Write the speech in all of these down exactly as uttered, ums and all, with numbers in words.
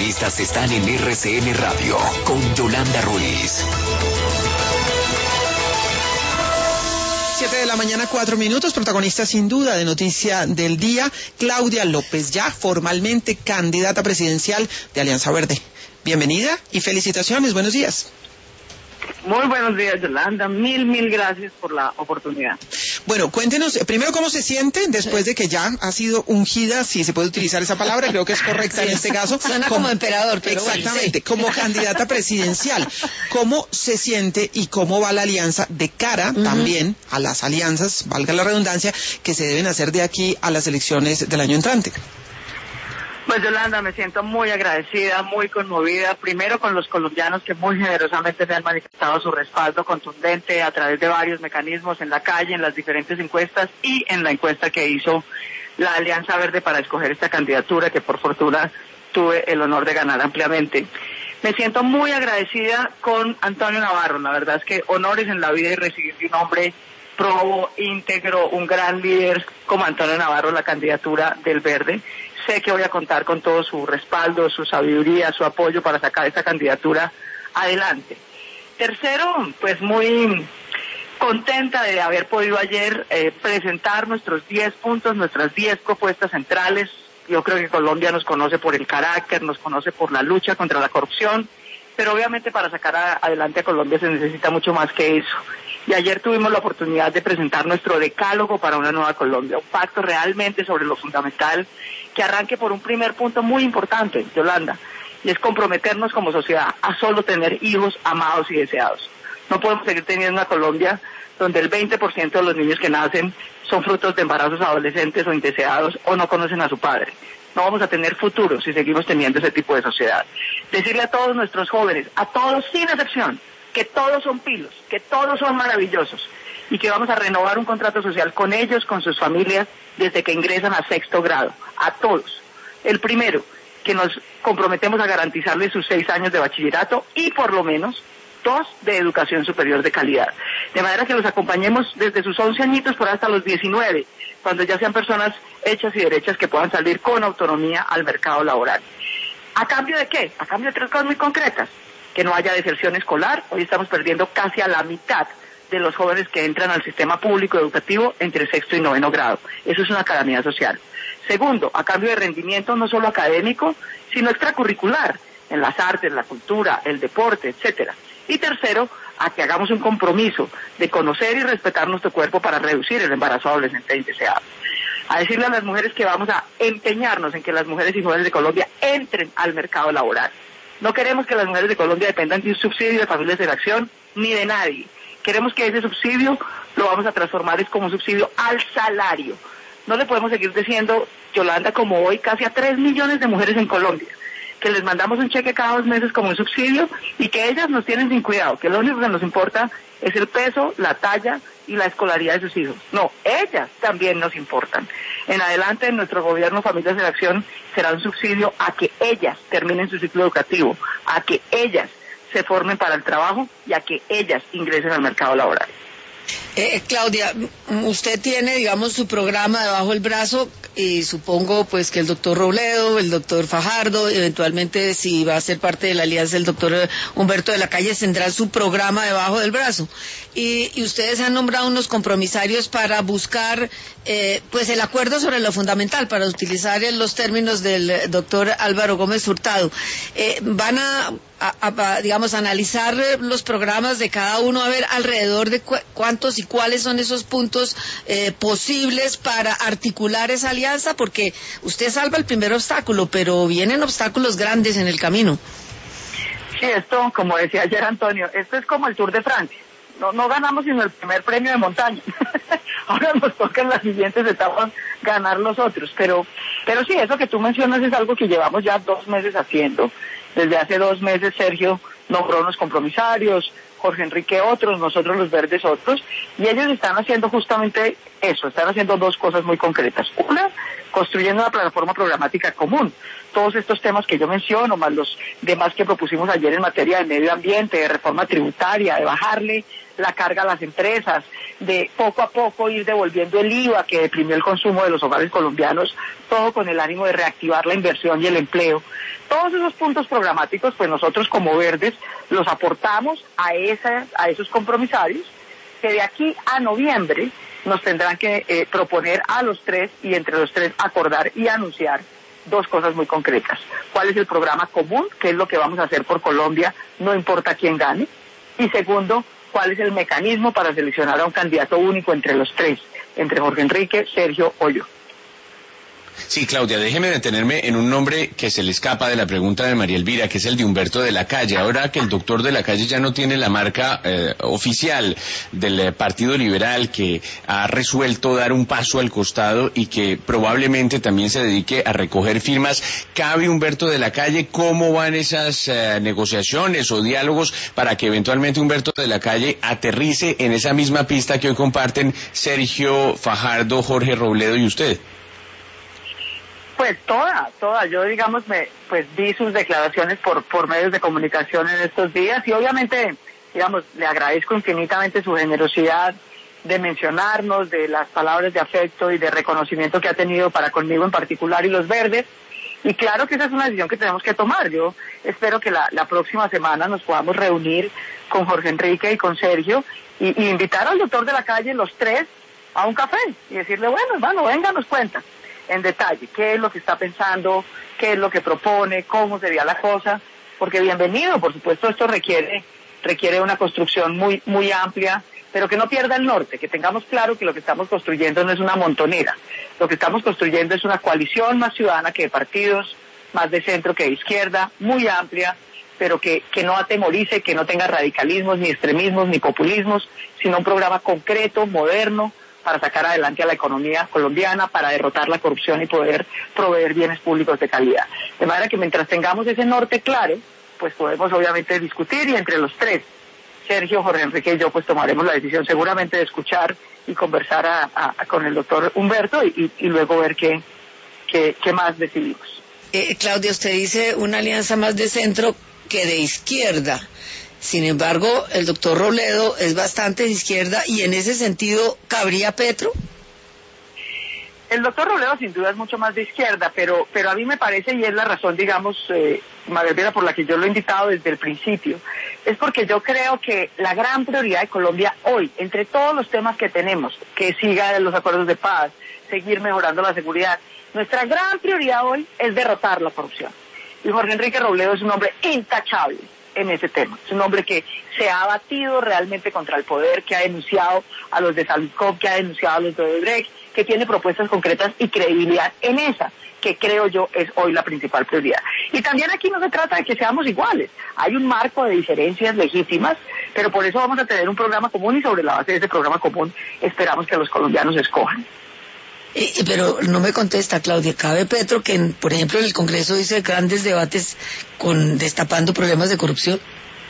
protagonistas están en R C N Radio con Yolanda Ruiz. Siete de la mañana, cuatro minutos, protagonista sin duda de noticia del día, Claudia López, ya formalmente candidata presidencial de Alianza Verde. Bienvenida y felicitaciones, buenos días. Muy buenos días, Yolanda, mil, mil gracias por la oportunidad. Bueno, cuéntenos primero cómo se siente después de que ya ha sido ungida, si se puede utilizar esa palabra, creo que es correcta en este caso. Suena como, como emperador, pero exactamente, bueno, sí. Como candidata presidencial. ¿Cómo se siente y cómo va la alianza de cara uh-huh. también a las alianzas, valga la redundancia, que se deben hacer de aquí a las elecciones del año entrante? Pues Yolanda, me siento muy agradecida, muy conmovida, primero con los colombianos que muy generosamente me han manifestado su respaldo contundente a través de varios mecanismos en la calle, en las diferentes encuestas y en la encuesta que hizo la Alianza Verde para escoger esta candidatura que por fortuna tuve el honor de ganar ampliamente. Me siento muy agradecida con Antonio Navarro, la verdad es que honores en la vida y recibir de un hombre probo, íntegro, un gran líder como Antonio Navarro la candidatura del Verde. Sé que voy a contar con todo su respaldo, su sabiduría, su apoyo para sacar esta candidatura adelante. Tercero, pues muy contenta de haber podido ayer eh, presentar nuestros diez puntos, nuestras diez propuestas centrales. Yo creo que Colombia nos conoce por el carácter, nos conoce por la lucha contra la corrupción, pero obviamente para sacar a, adelante a Colombia se necesita mucho más que eso. Y ayer tuvimos la oportunidad de presentar nuestro decálogo para una nueva Colombia, un pacto realmente sobre lo fundamental que arranque por un primer punto muy importante, Yolanda, y es comprometernos como sociedad a solo tener hijos amados y deseados. No podemos seguir teniendo una Colombia donde el veinte por ciento de los niños que nacen son frutos de embarazos adolescentes o indeseados o no conocen a su padre. No vamos a tener futuro si seguimos teniendo ese tipo de sociedad. Decirle a todos nuestros jóvenes, a todos sin excepción, que todos son pilos, que todos son maravillosos y que vamos a renovar un contrato social con ellos, con sus familias, desde que ingresan a sexto grado, a todos. El primero, que nos comprometemos a garantizarles sus seis años de bachillerato y por lo menos dos de educación superior de calidad. De manera que los acompañemos desde sus once añitos por hasta los diecinueve, cuando ya sean personas hechas y derechas que puedan salir con autonomía al mercado laboral. ¿A cambio de qué? A cambio de tres cosas muy concretas. Que no haya deserción escolar. Hoy estamos perdiendo casi a la mitad de los jóvenes que entran al sistema público educativo entre sexto y noveno grado. Eso es una calamidad social. Segundo, a cambio de rendimiento no solo académico, sino extracurricular, en las artes, la cultura, el deporte, etcétera. Y tercero, a que hagamos un compromiso de conocer y respetar nuestro cuerpo para reducir el embarazo adolescente indeseado. A decirle a las mujeres que vamos a empeñarnos en que las mujeres y jóvenes de Colombia entren al mercado laboral. No queremos que las mujeres de Colombia dependan de un subsidio de Familias de la Acción ni de nadie. Queremos que ese subsidio lo vamos a transformar es como un subsidio al salario. No le podemos seguir diciendo, Yolanda, como hoy, casi a tres millones de mujeres en Colombia, que les mandamos un cheque cada dos meses como un subsidio y que ellas nos tienen sin cuidado, que lo único que nos importa es el peso, la talla y la escolaridad de sus hijos. No, ellas también nos importan. En adelante, en nuestro gobierno Familias de la Acción será un subsidio a que ellas terminen su ciclo educativo, a que ellas se formen para el trabajo y a que ellas ingresen al mercado laboral. Eh, Claudia, usted tiene, digamos, su programa debajo del brazo y supongo pues que el doctor Robledo, el doctor Fajardo, eventualmente si va a ser parte de la alianza el doctor Humberto de la Calle tendrá su programa debajo del brazo. Y, y ustedes han nombrado unos compromisarios para buscar eh, pues el acuerdo sobre lo fundamental, para utilizar los términos del doctor Álvaro Gómez Hurtado. Eh, van a, a, a, digamos, analizar los programas de cada uno, a ver alrededor de cu cuántos y cuáles son esos puntos eh, posibles para articular esa alianza, porque usted salva el primer obstáculo, pero vienen obstáculos grandes en el camino. Sí, esto, como decía ayer Antonio, esto es como el Tour de Francia. No, no ganamos sino el primer premio de montaña. Ahora nos toca en las siguientes etapas ganar los otros. Pero, pero sí, eso que tú mencionas es algo que llevamos ya dos meses haciendo. Desde hace dos meses Sergio nombró unos compromisarios, Jorge Enrique otros, nosotros los verdes otros, y ellos están haciendo justamente eso, están haciendo dos cosas muy concretas. Una, construyendo una plataforma programática común. Todos estos temas que yo menciono, más los demás que propusimos ayer en materia de medio ambiente, de reforma tributaria, de bajarle la carga a las empresas, de poco a poco ir devolviendo el I V A que deprimió el consumo de los hogares colombianos, todo con el ánimo de reactivar la inversión y el empleo. Todos esos puntos programáticos, pues nosotros como Verdes los aportamos a, esa, a esos compromisarios que de aquí a noviembre nos tendrán que eh, proponer a los tres y entre los tres acordar y anunciar dos cosas muy concretas. ¿Cuál es el programa común? ¿Qué es lo que vamos a hacer por Colombia? No importa quién gane. Y segundo, ¿cuál es el mecanismo para seleccionar a un candidato único entre los tres? Entre Jorge Enrique, Sergio o yo. Sí, Claudia, déjeme detenerme en un nombre que se le escapa de la pregunta de María Elvira, que es el de Humberto de la Calle. Ahora que el doctor de la Calle ya no tiene la marca eh, oficial del eh, Partido Liberal, que ha resuelto dar un paso al costado y que probablemente también se dedique a recoger firmas, ¿cabe Humberto de la Calle? ¿Cómo van esas eh, negociaciones o diálogos para que eventualmente Humberto de la Calle aterrice en esa misma pista que hoy comparten Sergio Fajardo, Jorge Robledo y usted? Pues toda, toda. Yo, digamos, me pues vi sus declaraciones por por medios de comunicación en estos días y obviamente, digamos, le agradezco infinitamente su generosidad de mencionarnos, de las palabras de afecto y de reconocimiento que ha tenido para conmigo en particular y los Verdes. Y claro que esa es una decisión que tenemos que tomar. Yo espero que la, la próxima semana nos podamos reunir con Jorge Enrique y con Sergio y, y invitar al doctor de la Calle, los tres, a un café y decirle, bueno, hermano, venga, nos cuenta en detalle qué es lo que está pensando, qué es lo que propone, cómo sería la cosa, porque bienvenido, por supuesto, esto requiere requiere una construcción muy muy amplia, pero que no pierda el norte, que tengamos claro que lo que estamos construyendo no es una montonera, lo que estamos construyendo es una coalición más ciudadana que de partidos, más de centro que de izquierda, muy amplia, pero que, que no atemorice, que no tenga radicalismos, ni extremismos, ni populismos, sino un programa concreto, moderno, para sacar adelante a la economía colombiana, para derrotar la corrupción y poder proveer bienes públicos de calidad. De manera que mientras tengamos ese norte claro, pues podemos obviamente discutir y entre los tres, Sergio, Jorge Enrique y yo, pues tomaremos la decisión seguramente de escuchar y conversar a, a, con el doctor Humberto y, y, y luego ver qué, qué, qué más decidimos. Eh, Claudia, usted dice una alianza más de centro que de izquierda. Sin embargo, el doctor Robledo es bastante de izquierda y en ese sentido, ¿cabría Petro? El doctor Robledo sin duda es mucho más de izquierda, pero pero a mí me parece, y es la razón, digamos, eh, María Elvira, por la que yo lo he invitado desde el principio, es porque yo creo que la gran prioridad de Colombia hoy, entre todos los temas que tenemos, que siga los acuerdos de paz, seguir mejorando la seguridad, nuestra gran prioridad hoy es derrotar la corrupción. Y Jorge Enrique Robledo es un hombre intachable en ese tema. Es un hombre que se ha batido realmente contra el poder, que ha denunciado a los de Salcop, que ha denunciado a los de Odebrecht, que tiene propuestas concretas y credibilidad en esa, que creo yo es hoy la principal prioridad. Y también aquí no se trata de que seamos iguales. Hay un marco de diferencias legítimas, pero por eso vamos a tener un programa común y sobre la base de ese programa común esperamos que los colombianos escojan. Eh, pero no me contesta, Claudia. ¿Cabe Petro que, en, por ejemplo, en el Congreso dice grandes debates con destapando problemas de corrupción?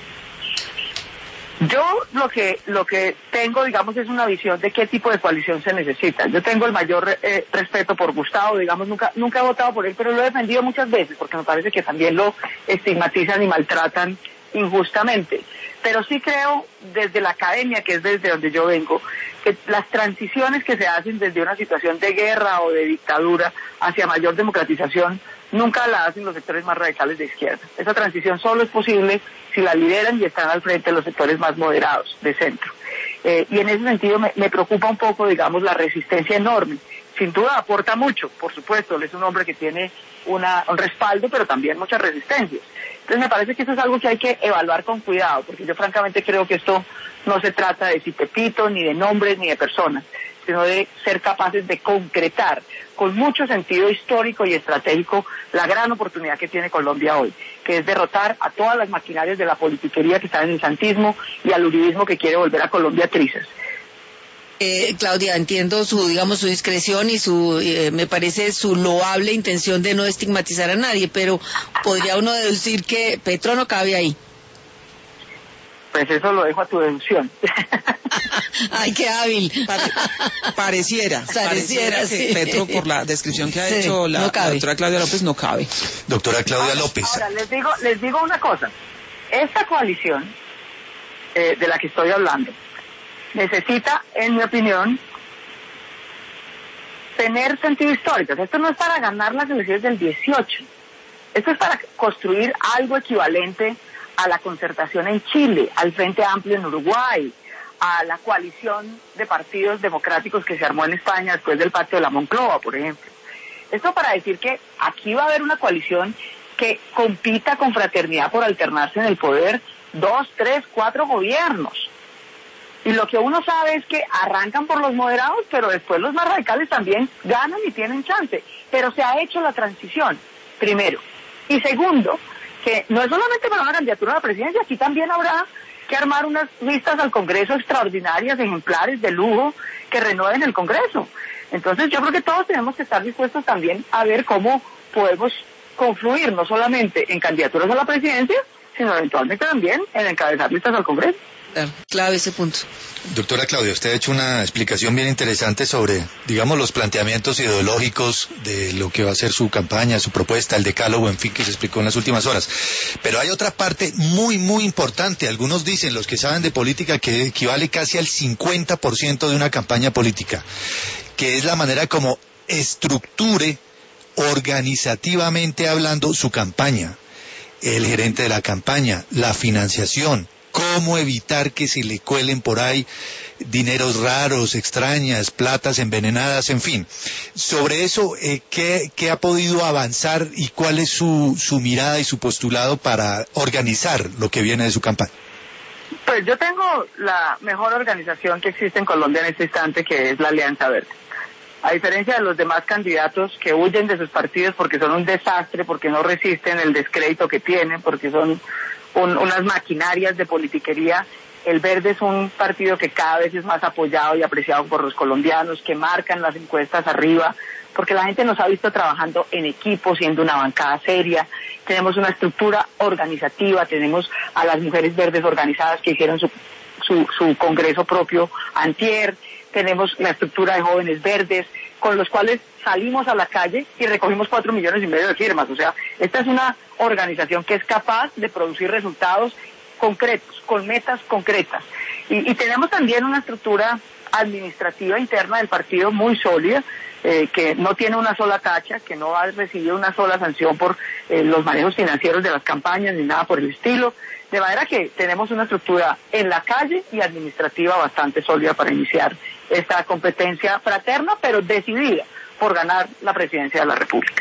Yo lo que lo que tengo, digamos, es una visión de qué tipo de coalición se necesita. Yo tengo el mayor eh, respeto por Gustavo, digamos, nunca nunca he votado por él, pero lo he defendido muchas veces porque me parece que también lo estigmatizan y maltratan injustamente. Pero sí creo, desde la academia, que es desde donde yo vengo, que las transiciones que se hacen desde una situación de guerra o de dictadura hacia mayor democratización nunca la hacen los sectores más radicales de izquierda. Esa transición solo es posible si la lideran y están al frente los sectores más moderados, de centro. Eh, y en ese sentido me, me preocupa un poco, digamos, la resistencia enorme. Sin duda aporta mucho, por supuesto, él es un hombre que tiene una, un respaldo, pero también muchas resistencias. Entonces me parece que eso es algo que hay que evaluar con cuidado, porque yo francamente creo que esto no se trata de si pepito, ni de nombres, ni de personas, sino de ser capaces de concretar con mucho sentido histórico y estratégico la gran oportunidad que tiene Colombia hoy, que es derrotar a todas las maquinarias de la politiquería que están en el santismo y al uribismo que quiere volver a Colombia trizas. Eh, Claudia, entiendo su, digamos, su discreción y su, eh, me parece su loable intención de no estigmatizar a nadie, pero podría uno deducir que Petro no cabe ahí. Pues eso lo dejo a tu deducción. Ay, qué hábil. Pare, pareciera, pareciera, pareciera que sí. Petro, por la descripción que ha sí, hecho la, no la doctora Claudia López, no cabe. Doctora Claudia ahora, López. Ahora, les digo, les digo una cosa. Esta coalición eh, de la que estoy hablando necesita, en mi opinión, tener sentido histórico. Esto no es para ganar las elecciones del dieciocho, esto es para construir algo equivalente a la concertación en Chile, al Frente Amplio en Uruguay, a la coalición de partidos democráticos que se armó en España después del Pacto de la Moncloa, por ejemplo. Esto para decir que aquí va a haber una coalición que compita con fraternidad por alternarse en el poder dos, tres, cuatro gobiernos. Y lo que uno sabe es que arrancan por los moderados, pero después los más radicales también ganan y tienen chance. Pero se ha hecho la transición, primero. Y segundo, que no es solamente para una candidatura a la presidencia, aquí también habrá que armar unas listas al Congreso extraordinarias, ejemplares, de lujo, que renueven el Congreso. Entonces yo creo que todos tenemos que estar dispuestos también a ver cómo podemos confluir, no solamente en candidaturas a la presidencia, sino eventualmente también en encabezar listas al Congreso. Claro, clave ese punto. Doctora Claudia, usted ha hecho una explicación bien interesante sobre, digamos, los planteamientos ideológicos de lo que va a ser su campaña, su propuesta, el decálogo, en fin, que se explicó en las últimas horas. Pero hay otra parte muy, muy importante. Algunos dicen, los que saben de política, que equivale casi al cincuenta por ciento de una campaña política, que es la manera como estructure organizativamente hablando su campaña, el gerente de la campaña, la financiación, cómo evitar que se le cuelen por ahí dineros raros, extrañas, platas envenenadas, en fin. Sobre eso, eh, ¿qué, ¿qué ha podido avanzar y cuál es su, su mirada y su postulado para organizar lo que viene de su campaña? Pues yo tengo la mejor organización que existe en Colombia en este instante, que es la Alianza Verde. A diferencia de los demás candidatos que huyen de sus partidos porque son un desastre, porque no resisten el descrédito que tienen, porque son un, unas maquinarias de politiquería, el Verde es un partido que cada vez es más apoyado y apreciado por los colombianos, que marcan las encuestas arriba, porque la gente nos ha visto trabajando en equipo, siendo una bancada seria. Tenemos una estructura organizativa, tenemos a las mujeres verdes organizadas que hicieron su, su, su congreso propio antier, tenemos la estructura de jóvenes verdes, con los cuales salimos a la calle y recogimos cuatro millones y medio de firmas. O sea, esta es una organización que es capaz de producir resultados concretos, con metas concretas. Y, y tenemos también una estructura administrativa interna del partido muy sólida, eh, que no tiene una sola tacha, que no ha recibido una sola sanción por eh, los manejos financieros de las campañas ni nada por el estilo. De manera que tenemos una estructura en la calle y administrativa bastante sólida para iniciar esta competencia fraterna, pero decidida por ganar la presidencia de la República.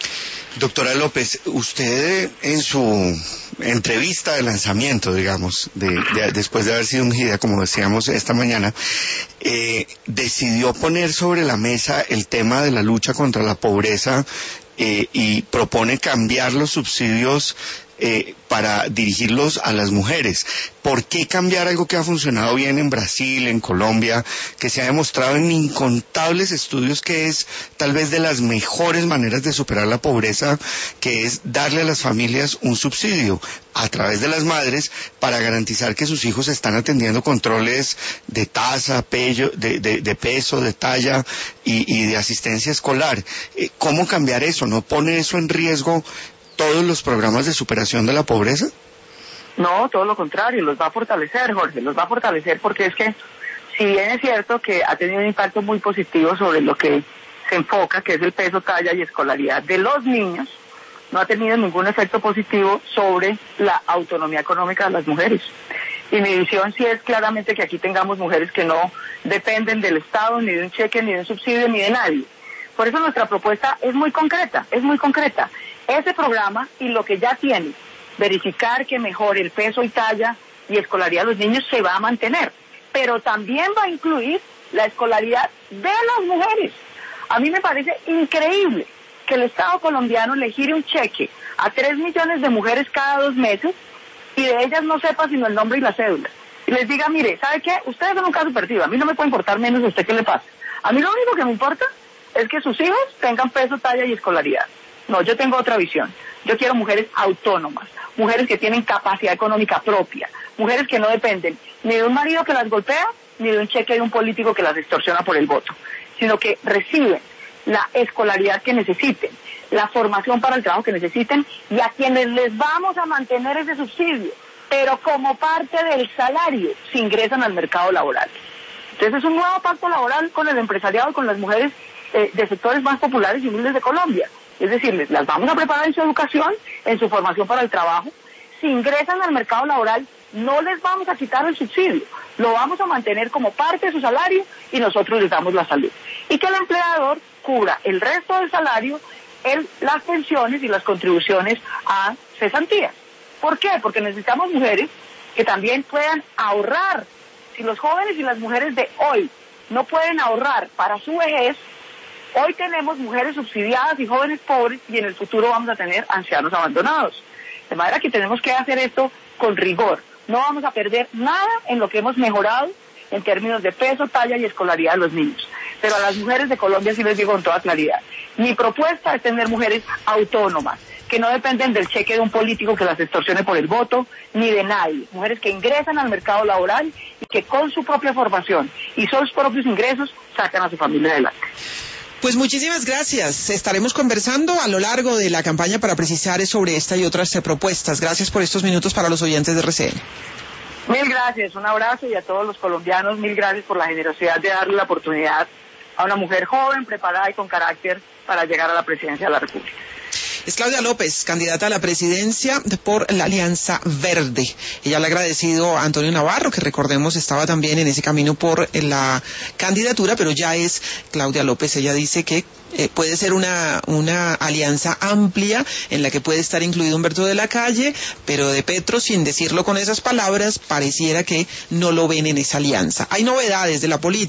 Doctora López, usted en su entrevista de lanzamiento, digamos, de, de, después de haber sido ungida, como decíamos esta mañana, eh, decidió poner sobre la mesa el tema de la lucha contra la pobreza eh, y propone cambiar los subsidios Eh, para dirigirlos a las mujeres. ¿Por qué cambiar algo que ha funcionado bien en Brasil, en Colombia, que se ha demostrado en incontables estudios que es tal vez de las mejores maneras de superar la pobreza, que es darle a las familias un subsidio a través de las madres para garantizar que sus hijos están atendiendo controles de tasa, pello, de, de, de peso, de talla y, y de asistencia escolar? Eh, ¿Cómo cambiar eso? ¿No pone eso en riesgo todos los programas de superación de la pobreza? No, todo lo contrario, los va a fortalecer, Jorge, los va a fortalecer porque es que, si bien es cierto que ha tenido un impacto muy positivo sobre lo que se enfoca, que es el peso, talla y escolaridad de los niños, no ha tenido ningún efecto positivo sobre la autonomía económica de las mujeres. Y mi visión sí es claramente que aquí tengamos mujeres que no dependen del Estado, ni de un cheque, ni de un subsidio, ni de nadie. Por eso nuestra propuesta es muy concreta, es muy concreta. Ese programa y lo que ya tiene, verificar que mejore el peso y talla y escolaridad de los niños, se va a mantener, pero también va a incluir la escolaridad de las mujeres. A mí me parece increíble que el Estado colombiano le gire un cheque a tres millones de mujeres cada dos meses y de ellas no sepa sino el nombre y la cédula. Y les diga, mire, ¿sabe qué? Ustedes son un caso perdido, a mí no me puede importar menos a usted qué le pasa. A mí lo único que me importa es que sus hijos tengan peso, talla y escolaridad. No, yo tengo otra visión. Yo quiero mujeres autónomas, mujeres que tienen capacidad económica propia, mujeres que no dependen ni de un marido que las golpea, ni de un cheque de un político que las extorsiona por el voto, sino que reciben la escolaridad que necesiten, la formación para el trabajo que necesiten, y a quienes les vamos a mantener ese subsidio, pero como parte del salario, si ingresan al mercado laboral. Entonces es un nuevo pacto laboral con el empresariado y con las mujeres eh, de sectores más populares y humildes de Colombia. Es decir, les, las vamos a preparar en su educación, en su formación para el trabajo. Si ingresan al mercado laboral, no les vamos a quitar el subsidio, lo vamos a mantener como parte de su salario y nosotros les damos la salud. Y que el empleador cubra el resto del salario, el, las pensiones y las contribuciones a cesantías. ¿Por qué? Porque necesitamos mujeres que también puedan ahorrar. Si los jóvenes y las mujeres de hoy no pueden ahorrar para su vejez, hoy tenemos mujeres subsidiadas y jóvenes pobres y en el futuro vamos a tener ancianos abandonados. De manera que tenemos que hacer esto con rigor. No vamos a perder nada en lo que hemos mejorado en términos de peso, talla y escolaridad de los niños. Pero a las mujeres de Colombia sí les digo con toda claridad. Mi propuesta es tener mujeres autónomas, que no dependen del cheque de un político que las extorsione por el voto, ni de nadie. Mujeres que ingresan al mercado laboral y que con su propia formación y sus propios ingresos sacan a su familia adelante. Pues muchísimas gracias. Estaremos conversando a lo largo de la campaña para precisar sobre esta y otras propuestas. Gracias por estos minutos para los oyentes de R C N. Mil gracias, un abrazo y a todos los colombianos, mil gracias por la generosidad de darle la oportunidad a una mujer joven, preparada y con carácter para llegar a la presidencia de la República. Es Claudia López, candidata a la presidencia por la Alianza Verde. Ella le ha agradecido a Antonio Navarro, que recordemos estaba también en ese camino por la candidatura, pero ya es Claudia López. Ella dice que eh, puede ser una, una alianza amplia en la que puede estar incluido Humberto de la Calle, pero de Petro, sin decirlo con esas palabras, pareciera que no lo ven en esa alianza. Hay novedades de la política.